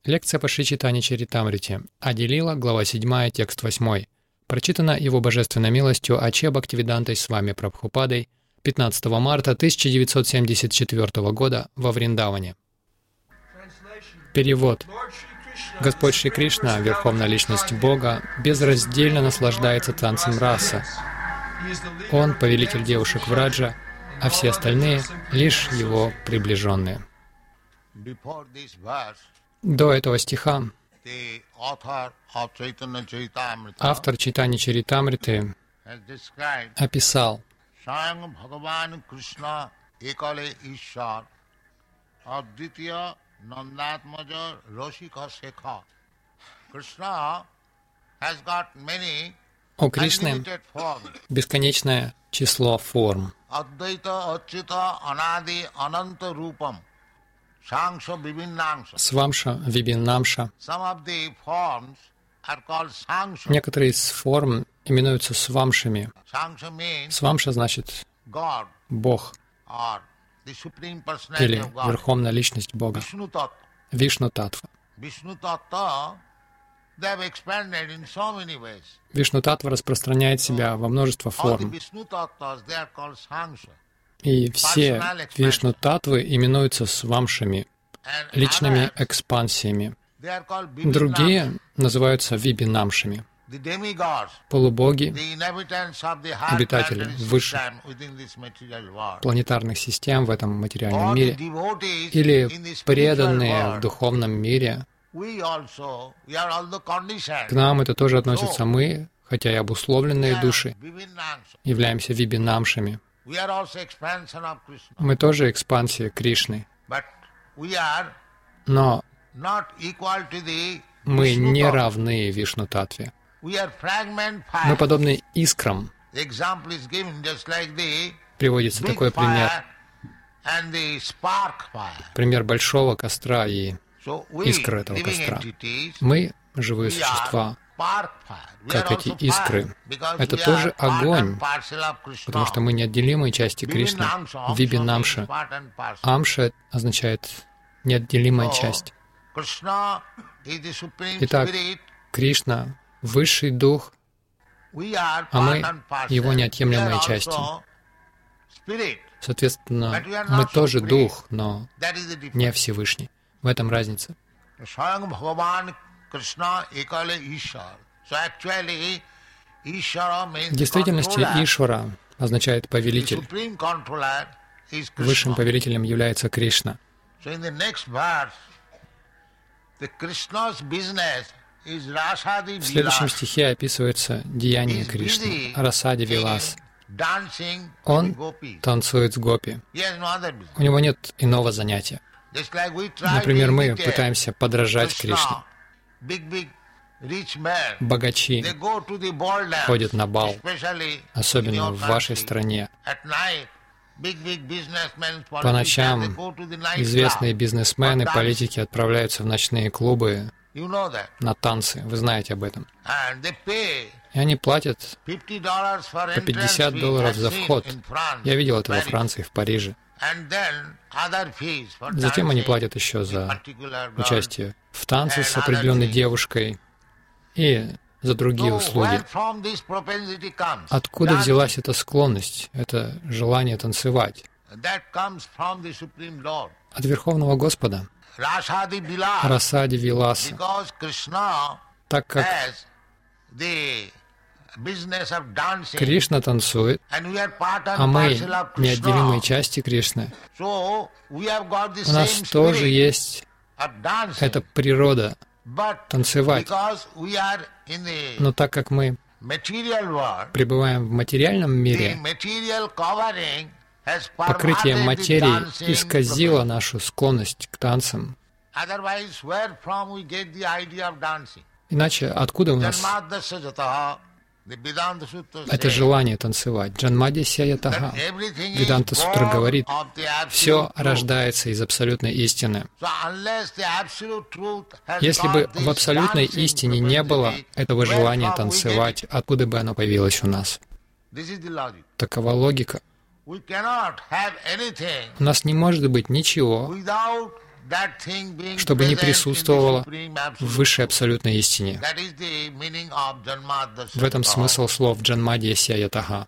Лекция по Шри Чайтанья Чаритамрите. Ади-лила, глава 7, текст 8. Прочитана Его Божественной милостью А.Ч. Бхактивидантой с вами Прабхупадой 15 марта 1974 года во Вриндаване. Перевод. Господь Шри Кришна, Верховная Личность Бога, безраздельно наслаждается танцем раса. Он — повелитель девушек Враджа, а все остальные — лишь Его приближенные. До этого стиха автор Чайтанья Чаритамриты описал у Кришны бесконечное число форм. Свамша, Вибиннамша. Некоторые из форм именуются свамшами. Свамша значит Бог или Верховная Личность Бога. Вишну-татва. Вишну-татва распространяет себя во множество форм. И все Вишну-татвы именуются свамшами, личными экспансиями. Другие называются вибинамшами, полубоги, обитатели высших планетарных систем в этом материальном мире, или преданные в духовном мире. К нам это тоже относится. Мы, хотя и обусловленные души, являемся вибинамшами. Мы тоже экспансия Кришны. Но мы не равны Вишну-татве. Мы подобны искрам. Приводится такой пример. Пример большого костра и искры этого костра. Мы, живые существа, как эти искры. Это тоже огонь, потому что мы неотделимые части Кришны. Вибинамша. Амша означает неотделимая часть. Итак, Кришна — высший дух, а мы — его неотъемлемые части. Соответственно, мы тоже дух, но не Всевышний. В этом разница. В действительности Ишвара означает повелитель. Высшим повелителем является Кришна. В следующем стихе описывается деяние Кришны, Расади Вилас. Он танцует с гопи. У него нет иного занятия. Например, мы пытаемся подражать Кришне. Богачи ходят на бал, особенно в вашей стране. По ночам известные бизнесмены, политики отправляются в ночные клубы на танцы. Вы знаете об этом. И они платят по $50 за вход. Я видел это во Франции, в Париже. Затем они платят еще за участие в танце с определенной девушкой и за другие услуги. Откуда взялась эта склонность, это желание танцевать? От Верховного Господа. Расади Виласа. Так как Кришна танцует, а мы неотделимые части Кришны. У нас тоже есть эта природа танцевать. Но так как мы пребываем в материальном мире, покрытие материи исказило нашу склонность к танцам. Иначе откуда у нас это желание танцевать? Джанмадисья ятаха. Веданта Сутра говорит, все рождается из абсолютной истины. Если бы в абсолютной истине не было этого желания танцевать, откуда бы оно появилось у нас? Такова логика. У нас не может быть ничего чтобы не присутствовало в высшей абсолютной истине. В этом смысл слов Джанмадьясья Ятаха.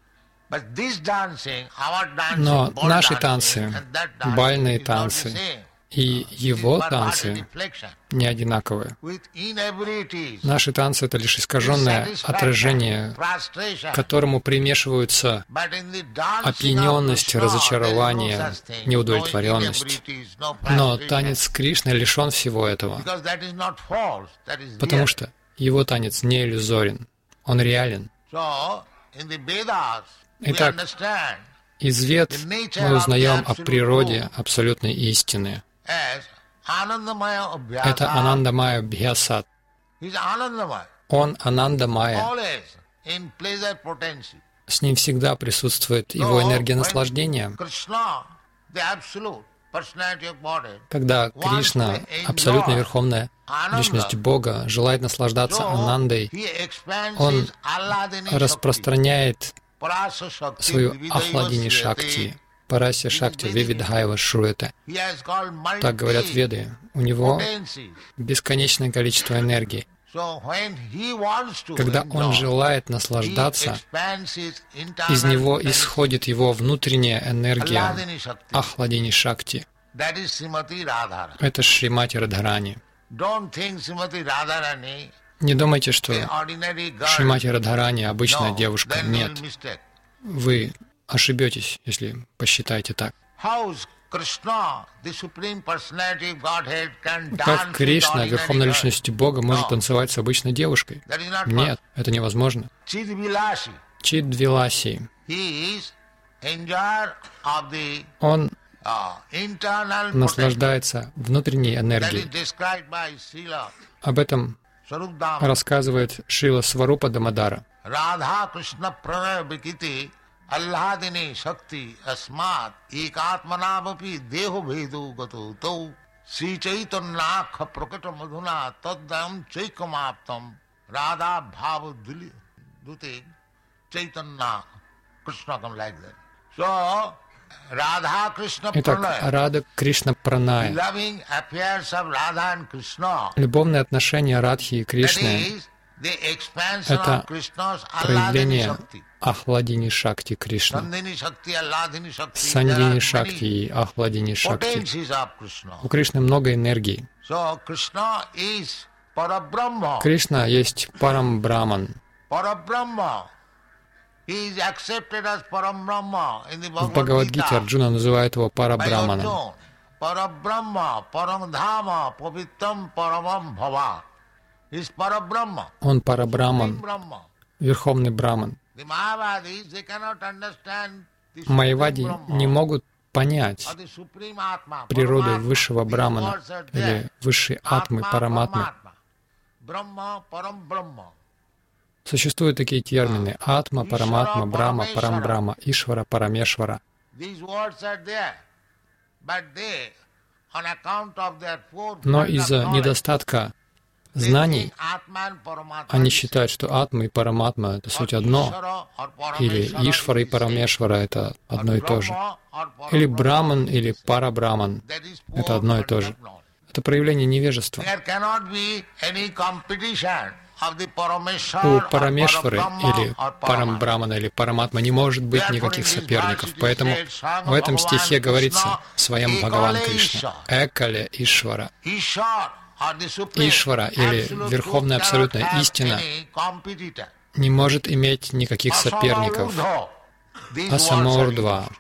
Но наши танцы, бальные танцы и его танцы не одинаковые. Наши танцы — это лишь искаженное отражение, к которому примешиваются опьяненность, разочарование, неудовлетворенность. Но танец Кришны лишен всего этого, потому что его танец не иллюзорен, он реален. Итак, из Вед мы узнаем о природе абсолютной истины. Это Анандамая Бхьясат. Он Анандамая. С ним всегда присутствует его энергия наслаждения. Когда Кришна, абсолютно верховная личность Бога, желает наслаждаться Анандой, он распространяет свою Ахладини Шакти, Парасья Шакти, Вивидхайва Шруэта. Так говорят Веды. У него бесконечное количество энергии. Когда он желает наслаждаться, из него исходит его внутренняя энергия Ахладини Шакти. Это Шримати Радхарани. Не думайте, что Шримати Радхарани обычная девушка. Нет. Вы ошибетесь, если посчитаете так. Как Кришна, Верховная Личность Бога, может танцевать с обычной девушкой? Нет, это невозможно. Чидвиласи. Он наслаждается внутренней энергией. Об этом рассказывает Шрила Сварупа Дамодара. Алладини Шакти Асмат Экатманавапи Дехо Бхеду Гато Тау Шри Чайтаньяха Праката Мадхуна Таддам Чайкамаптам Радha Bhava Dute Chaitanya Krishna come like that. So Radha Krishna Pranaya. Итак, Рада Кришна Праная. Любовные отношения Радхи и Кришны — это проявление Ахладини Шакти Кришны. Сандини Шакти и Ахладини Шакти. У Кришны много энергии. Кришна есть Парам Браман. В Бхагавад-гите Арджуна называет его Парабраманом. Он Парабраман, Верховный Браман. Майявади не могут понять природу высшего Брамана или высшей Атмы, Параматмы. Существуют такие термины: Атма, Параматма, Брама, Парамбрама, Ишвара, Парамешвара. Но из-за недостатка знаний они считают, что Атма и Параматма — это суть одно, или Ишвара и Парамешвара — это одно и то же, или Браман или Парабраман — это одно и то же. Это проявление невежества. У Парамешвары или Парамбрамана или Параматма не может быть никаких соперников. Поэтому в этом стихе говорится в своем Бхагаван Кришна: Экале Ишвара. Ишвара или Верховная Абсолютная Истина не может иметь никаких соперников. Асамаурдва.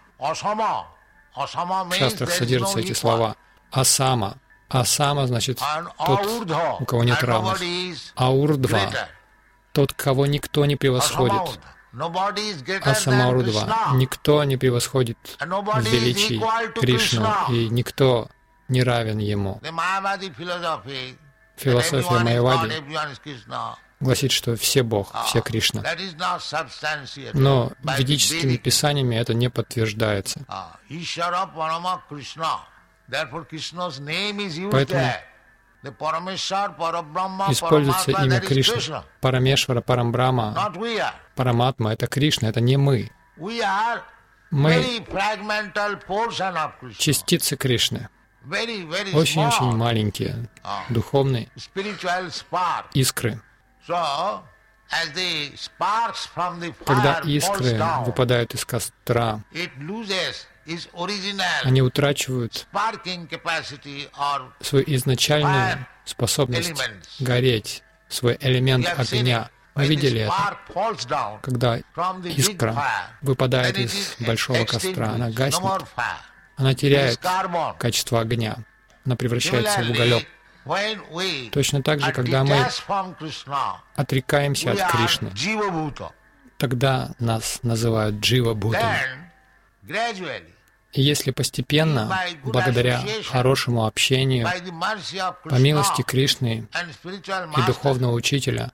В шастрах содержатся эти слова. Асама. Асама значит тот, у кого нет равных. Аурдва — тот, кого никто не превосходит. Асамаурдва — никто не превосходит в величии Кришну, и никто не равен ему. Философия Майявади гласит, что все Бог, все Кришна. Но ведическими писаниями это не подтверждается. Поэтому используется имя Кришна. Парамешвара, Парамбрама, Параматма — это Кришна, это не мы. Мы частицы Кришны. очень-очень маленькие духовные искры. Когда искры выпадают из костра, они утрачивают свою изначальную способность гореть, свой элемент огня. Мы видели это. Когда искра выпадает из большого костра, она гаснет, она теряет качество огня, она превращается в уголек. Точно так же, когда мы отрекаемся от Кришны, тогда нас называют джива-бхутами. И если постепенно, благодаря хорошему общению, по милости Кришны и духовного учителя,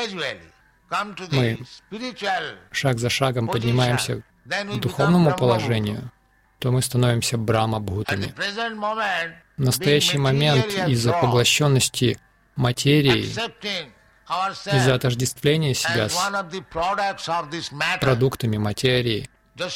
мы шаг за шагом поднимаемся к духовному положению, то мы становимся брахма-бхутами. В настоящий момент из-за поглощенности материей, из-за отождествления себя с продуктами материи,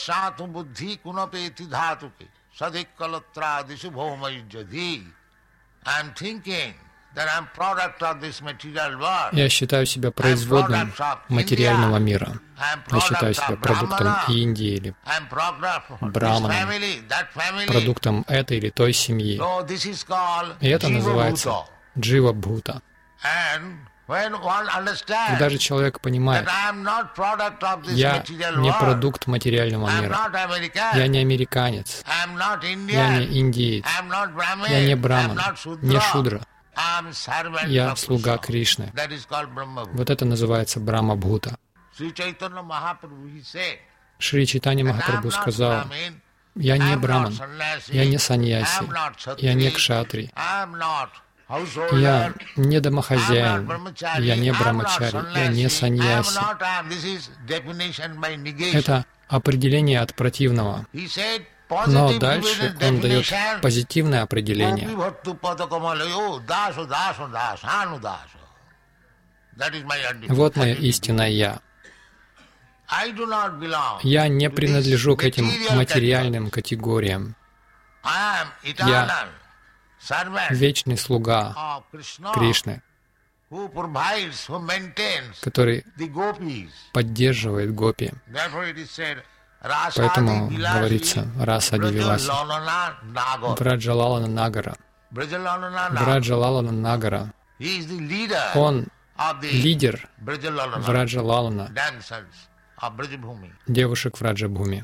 я считаю себя производным материального мира. Я считаю себя продуктом Индии или браманом, продуктом этой или той семьи. И это называется джива-бхута. Когда же человек понимает, я не продукт материального мира, я не американец, я не индиец, я не браман, не шудра, я слуга Кришны. Вот это называется Брахма-бхута. Шри Чайтанья Махапрабху сказал, я не браман, я не саньяси, я не кшатри, я не домохозяин, я не брамачари, я не саньяси. Это определение от противного. Но дальше он дает позитивное определение. Вот моя истинное «Я». Я не принадлежу к этим материальным категориям. Я вечный слуга Кришны, который поддерживает гопи. Поэтому говорится, раса Адивиласи. Враджалалана Нагара. Враджалалана Нагара. Он лидер Враджалалана, девушек Враджабхуми.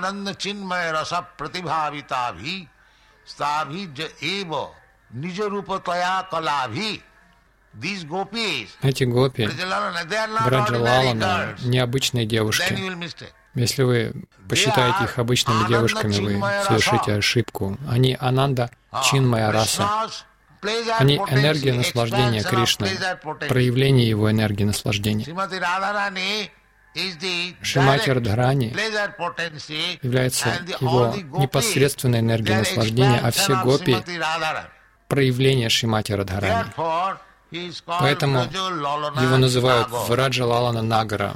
Эти гопи Враджалалана необычные девушки. Если вы посчитаете их обычными девушками, вы совершите ошибку. Они Ананда Чинмая раса. Они энергия наслаждения Кришны, проявление его энергии наслаждения. Шримати Радхарани является его непосредственной энергией наслаждения, а все гопи — проявление Шримати Радхарани. Поэтому его называют Враджалалана Нагара.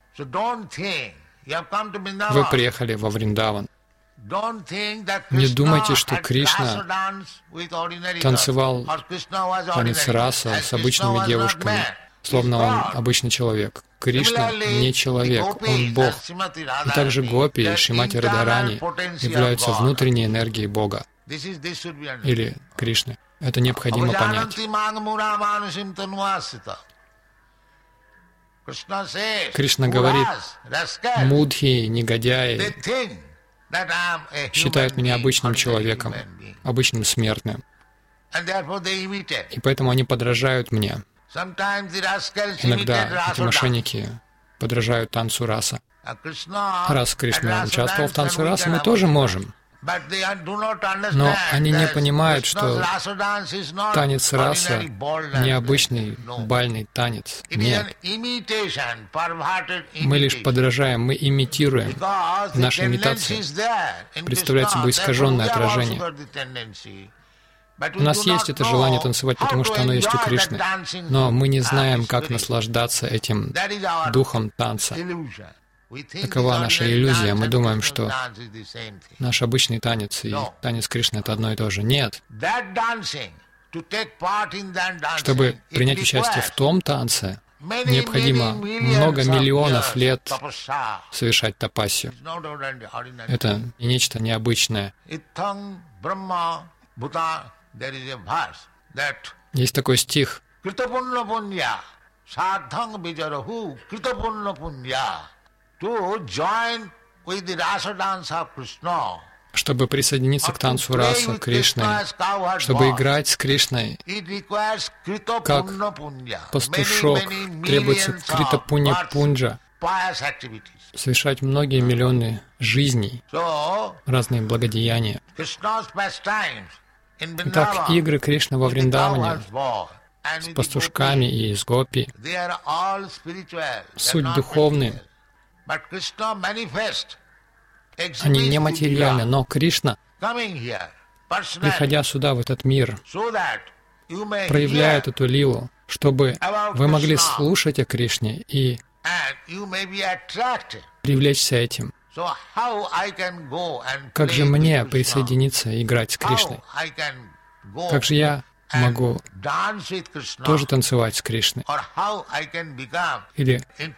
Вы приехали во Вриндаван. Не думайте, что Кришна танцевал танец раса с обычными девушками, словно он обычный человек. Кришна не человек, он Бог. И также гопи и Шримати Радхарани являются внутренней энергией Бога или Кришны. Это необходимо понять. Кришна говорит, мудхи, негодяи считают меня обычным человеком, обычным смертным. И поэтому они подражают мне. Иногда эти мошенники подражают танцу раса. Раз Кришна участвовал в танце раса, мы тоже можем. Но они не понимают, что танец раса не обычный бальный танец. Нет. Мы лишь подражаем, мы имитируем. Наша имитация представляет собой искаженное отражение. У нас есть это желание танцевать, потому что оно есть у Кришны. Но мы не знаем, как наслаждаться этим духом танца. Такова наша иллюзия. Мы думаем, что наш обычный танец и танец Кришны — это одно и то же. Нет. Чтобы принять участие в том танце, необходимо много миллионов лет совершать тапассию. Это нечто необычное. Есть такой стих. Чтобы присоединиться к танцу раса Кришны, чтобы играть с Кришной, как пастушок, требуется критапунья-пунджа, совершать многие миллионы жизней, разные благодеяния. Итак, игры Кришны во Вриндаване с пастушками и с гопи — суть духовная. Они не материальны, но Кришна, приходя сюда, в этот мир, проявляет эту лилу, чтобы вы могли слушать о Кришне и привлечься этим. Как же мне присоединиться и играть с Кришной? Как же я могу тоже танцевать с Кришной? Или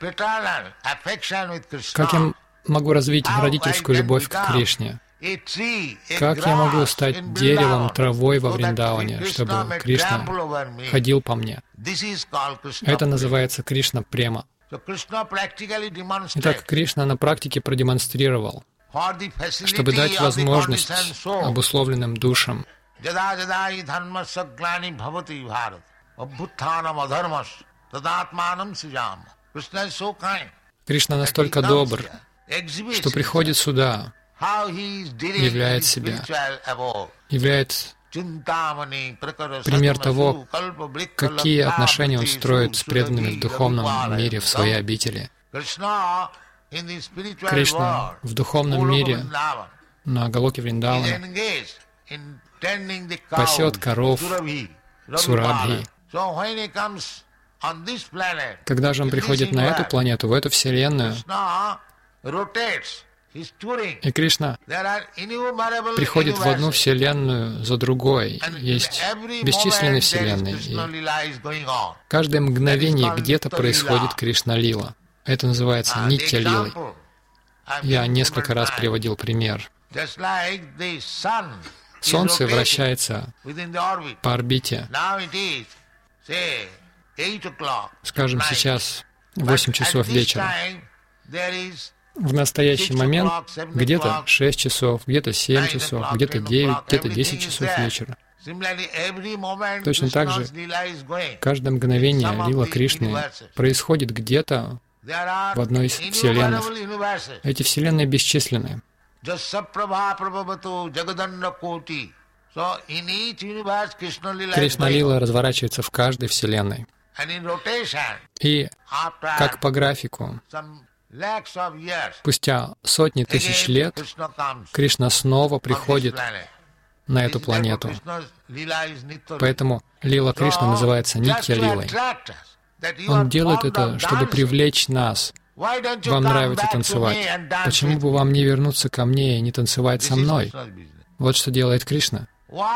как я могу развить родительскую любовь к Кришне? Как я могу стать деревом, травой во Вриндаване, чтобы Кришна ходил по мне? Это называется Кришна-према. Итак, Кришна на практике продемонстрировал, чтобы дать возможность обусловленным душам Кришна настолько добр, что приходит сюда, являет себя, являет пример того, какие отношения он строит с преданными в духовном мире, в своей обители. Кришна в духовном мире на Галоке Вриндавана пасет коров Сурабхи. Когда же он приходит на эту планету, в эту Вселенную, и Кришна приходит в одну Вселенную за другой. Есть бесчисленные Вселенные. И каждое мгновение где-то происходит Кришна-лила. Это называется Нитья-лилой. Я несколько раз приводил пример. Солнце вращается по орбите. Скажем, сейчас 8 часов вечера. В настоящий момент где-то 6 часов, где-то 7 часов, где-то 9, где-то 10 часов вечера. Точно так же каждое мгновение лила Кришны происходит где-то в одной из вселенных. Эти вселенные бесчисленны. Кришна-лила разворачивается в каждой вселенной. И как по графику, спустя сотни тысяч лет Кришна снова приходит на эту планету. Поэтому лила Кришны называется Нитья-лилой. Он делает это, чтобы привлечь нас. Вам нравится танцевать. Почему бы вам не вернуться ко мне и не танцевать со мной? Вот что делает Кришна.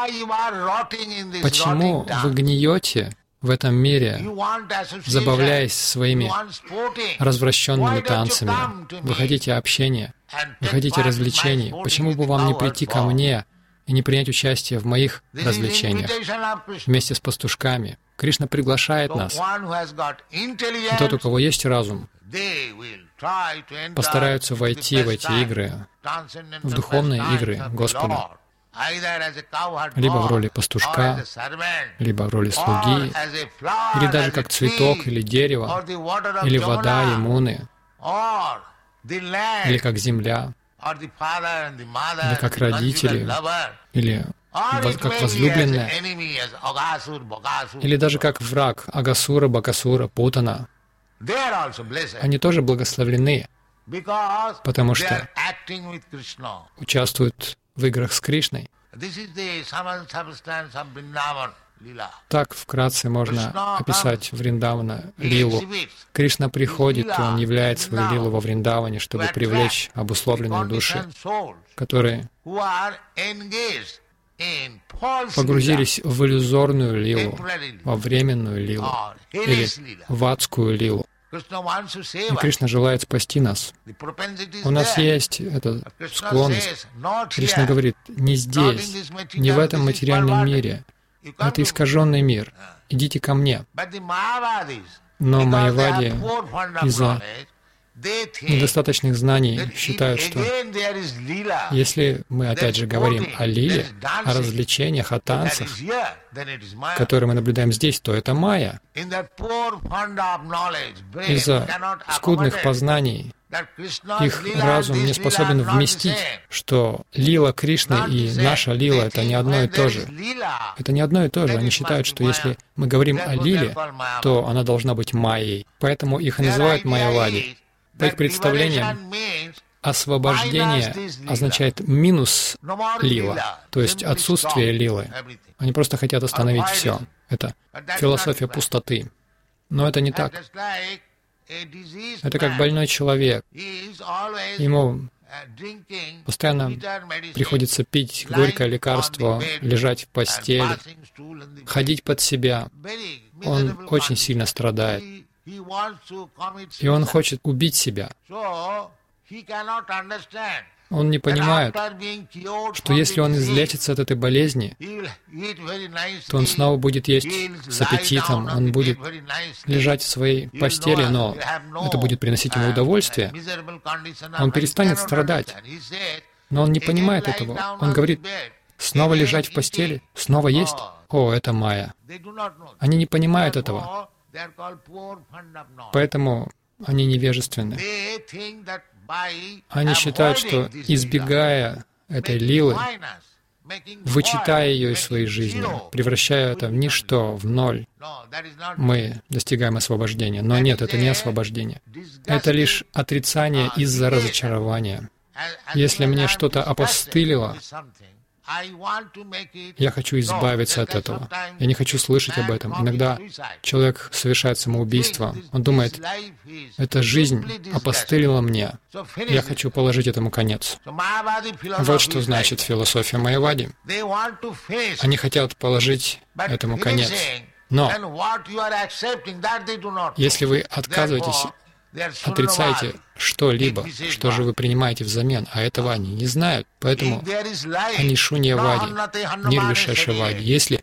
Почему вы гниете в этом мире, забавляясь своими развращенными танцами? Вы хотите общения, вы хотите развлечений. Почему бы вам не прийти ко мне и не принять участие в моих развлечениях вместе с пастушками? Кришна приглашает нас. И тот, у кого есть разум, постараются войти в эти игры, в духовные игры Господа, либо в роли пастушка, либо в роли слуги, или даже как цветок или дерево, или вода Ямуны, или как земля, или как родители, или как возлюбленная, или даже как враг Агасура, Бакасура, Путана. Они тоже благословлены, потому что участвуют в играх с Кришной. Так вкратце можно описать Вриндавана лилу. Кришна приходит, и Он являет свою лилу во Вриндаване, чтобы привлечь обусловленные души, которые погрузились в иллюзорную лилу, во временную лилу или в адскую лилу. И Кришна желает спасти нас. У нас есть эта склонность. Кришна говорит, не здесь, не в этом материальном мире. Это искаженный мир. Идите ко мне. Но майявади из-за недостаточных знаний считают, что если мы опять же говорим о лиле, о развлечениях, о танцах, которые мы наблюдаем здесь, то это майя. Из-за скудных познаний их разум не способен вместить, что лила Кришны и наша лила — это не одно и то же. Это не одно и то же. Они считают, что если мы говорим о лиле, то она должна быть майей. Поэтому их и называют майявади. По их представлениям, освобождение означает минус лила, то есть отсутствие лилы. Они просто хотят остановить все. Это философия пустоты. Но это не так. Это как больной человек. Ему постоянно приходится пить горькое лекарство, лежать в постели, ходить под себя. Он очень сильно страдает. И он хочет убить себя. Он не понимает, что если он излечится от этой болезни, то он снова будет есть с аппетитом, он будет лежать в своей постели, но это будет приносить ему удовольствие. Он перестанет страдать. Но он не понимает этого. Он говорит, снова лежать в постели, снова есть? О, это майя. Они не понимают этого. Поэтому они невежественны. Они считают, что, избегая этой лилы, вычитая ее из своей жизни, превращая это в ничто, в ноль, мы достигаем освобождения. Но нет, это не освобождение. Это лишь отрицание из-за разочарования. Если мне что-то опостылило, я хочу избавиться от этого. Я не хочу слышать об этом. Иногда человек совершает самоубийство. Он думает, эта жизнь опостылила мне. Я хочу положить этому конец. Вот что значит философия майявади. Они хотят положить этому конец. Но если вы отказываетесь, отрицаете что-либо, что же вы принимаете взамен, а этого они не знают. Поэтому они шуньявади, нирвишешавади. Если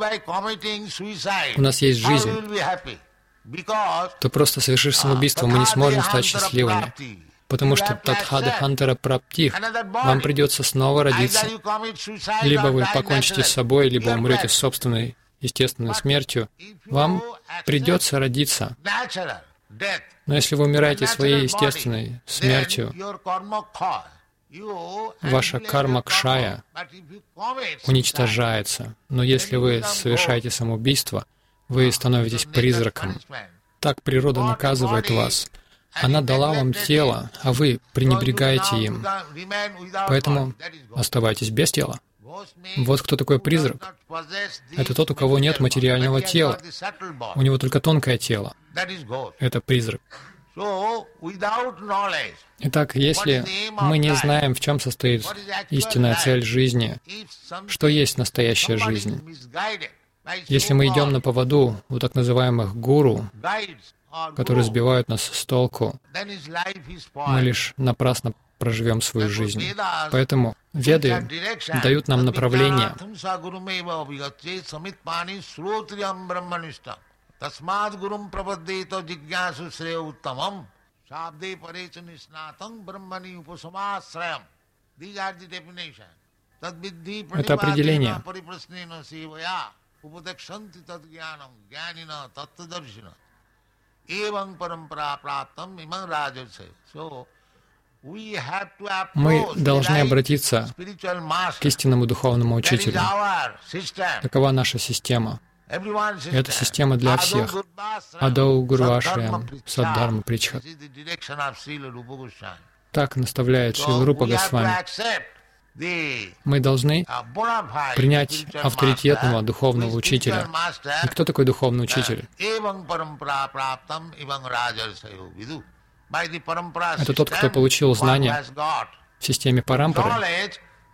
у нас есть жизнь, то просто совершив самоубийство, мы не сможем стать счастливыми. Потому что тадхадахантара праптих, вам придется снова родиться. Либо вы покончите с собой, либо умрете собственной естественной смертью. Вам придется родиться. Но если вы умираете своей естественной смертью, ваша карма-кшая уничтожается. Но если вы совершаете самоубийство, вы становитесь призраком. Так природа наказывает вас. Она дала вам тело, а вы пренебрегаете им. Поэтому оставайтесь без тела. Вот кто такой призрак. Это тот, у кого нет материального тела. У него только тонкое тело. Это призрак. Итак, если мы не знаем, в чем состоит истинная цель жизни, что есть настоящая жизнь, если мы идем на поводу у так называемых гуру, которые сбивают нас с толку, мы лишь напрасно проживем свою жизнь. Поэтому Веды дают нам направление. Это определение. Мы должны обратиться к истинному духовному учителю. Такова наша система. Это система для всех. Адау Гурвашриям Саддхарма Причхат. Так наставляет Шрила Рупа Госвами. Мы должны принять авторитетного духовного учителя. И кто такой духовный учитель? Это тот, кто получил знания в системе парампары.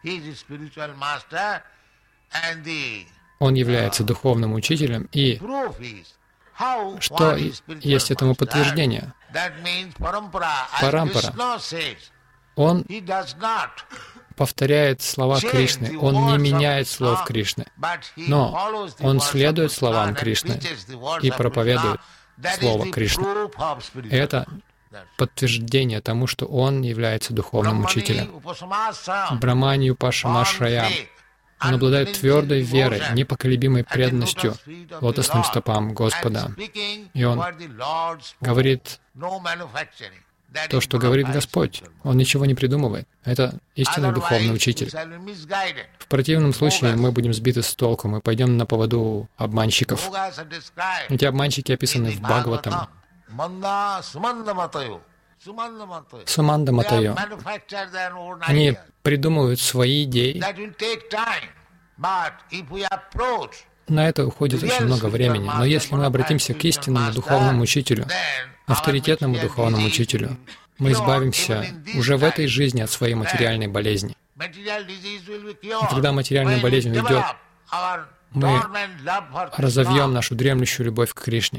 Он является духовным учителем. И что есть этому подтверждение? Парампара. Он повторяет слова Кришны, он не меняет слов Кришны, но он следует словам Кришны и проповедует слово Кришны. Это подтверждение тому, что он является духовным учителем. Брахмани Упашамашрая. Он обладает твердой верой, непоколебимой преданностью лотосным стопам Господа. И он говорит то, что говорит Господь. Он ничего не придумывает. Это истинный духовный учитель. В противном случае мы будем сбиты с толку, мы пойдем на поводу обманщиков. Эти обманщики описаны в Бхагаватам. Суманда Матайо. Они придумывают свои идеи. На это уходит очень много времени. Но если мы обратимся к истинному духовному учителю, авторитетному духовному учителю, мы избавимся уже в этой жизни от своей материальной болезни. И когда материальная болезнь уйдет, мы разовьем нашу дремлющую любовь к Кришне.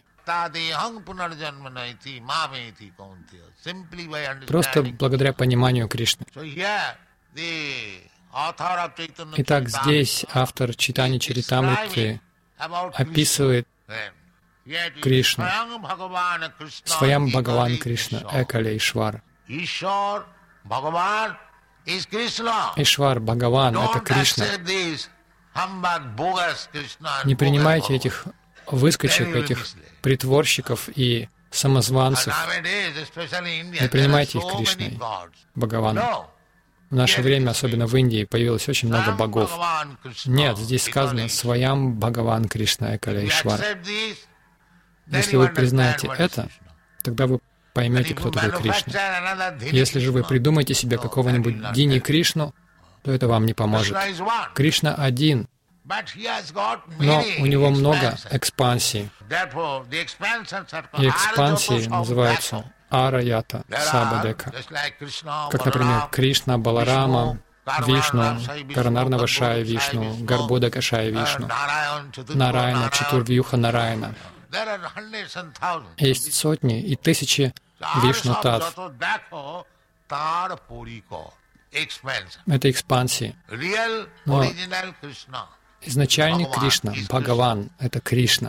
Просто благодаря пониманию Кришны. Итак, здесь автор Чайтанья Чаритамрити описывает Кришну, Своям Бхагаван Кришна, Экалейшвар. Ишвар Бхагаван — это Кришна. Не принимайте этих выскочек, этих притворщиков и самозванцев. Не принимайте их Кришной, Бхагаваном. В наше время, особенно в Индии, появилось очень много богов. Нет, здесь сказано «Своям Бхагаван Кришна Экалейшвар». Если вы признаете это, тогда вы поймете, кто такой Кришна. Если же вы придумаете себе какого-нибудь Дини Кришну, то это вам не поможет. Кришна один, но у него много экспансий. И экспансии называются Араята Сабадека. Как, например, Кришна, Баларама, Вишну, Каранарнавашая Вишну, Гарбодакашая Вишну, Нараяна, Чатурвьюха Нараяна. Есть сотни и тысячи Вишну-татв. Это экспансии. Но изначальный Кришна, Бхагаван, это Кришна.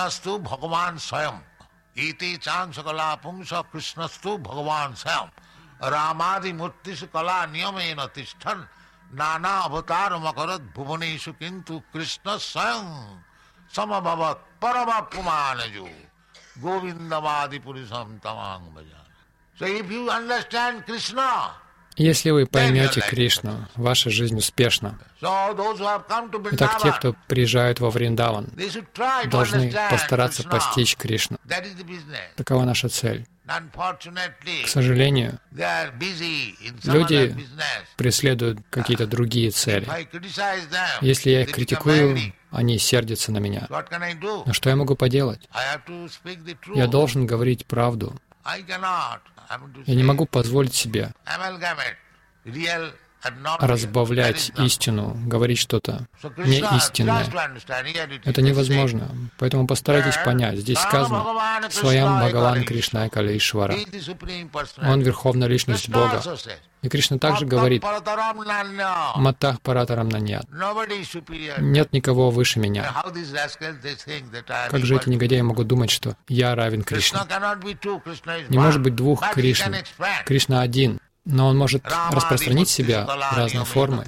Samabhavat Paramapumanaju Govindavadi Purisam Tamang Bhajan. So if you understand Krishna, если вы поймете Кришну, ваша жизнь успешна. Итак, те, кто приезжают во Вриндаван, должны постараться постичь Кришну. Такова наша цель. К сожалению, люди преследуют какие-то другие цели. Если я их критикую, они сердятся на меня. Но что я могу поделать? Я должен говорить правду. Я не могу позволить себе разбавлять истину, говорить что-то неистинное. Это невозможно. Поэтому постарайтесь понять. Здесь сказано «Своям Бхагаван Кришна Экалейшвара». Он — Верховная Личность Бога. И Кришна также говорит «Матах паратарам наньят». Нет никого выше меня. Как же эти негодяи могут думать, что я равен Кришне? Не может быть двух Кришн. Кришна один. Но он может распространить себя в разные формы.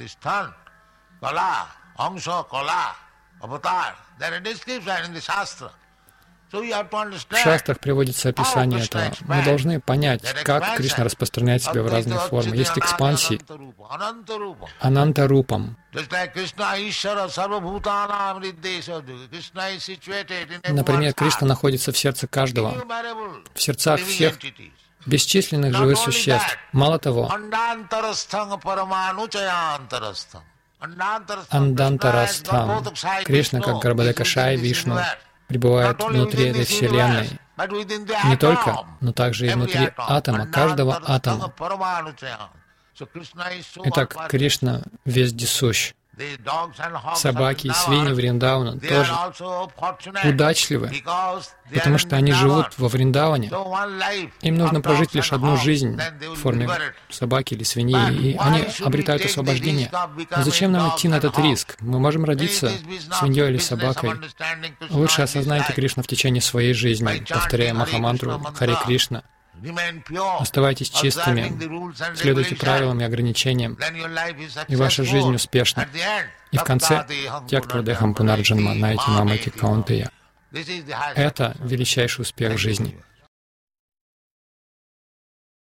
В шастрах приводится описание этого. Мы должны понять, как Кришна распространяет себя в разные формы. Есть экспансии. Анантарупам. Например, Кришна находится в сердце каждого, в сердцах всех бесчисленных живых существ. Мало того, Андантарастхам, Кришна, как Гарбхадакашай, Вишну, пребывает внутри этой Вселенной. Не только, но также и внутри атома, каждого атома. Итак, Кришна вездесущ. Собаки и свиньи Вриндавана тоже удачливы, потому что они живут во Вриндаване. Им нужно прожить лишь одну жизнь в форме собаки или свиньи, и они обретают освобождение. Но зачем нам идти на этот риск? Мы можем родиться свиньей или собакой. Лучше осознайте Кришну в течение своей жизни, повторяя Махамантру «Харе Кришна». Оставайтесь чистыми, следуйте правилам и ограничениям, и ваша жизнь успешна. И в конце «Тьяктва дехам пунарджанма найти мамати каунтея». Это величайший успех в жизни.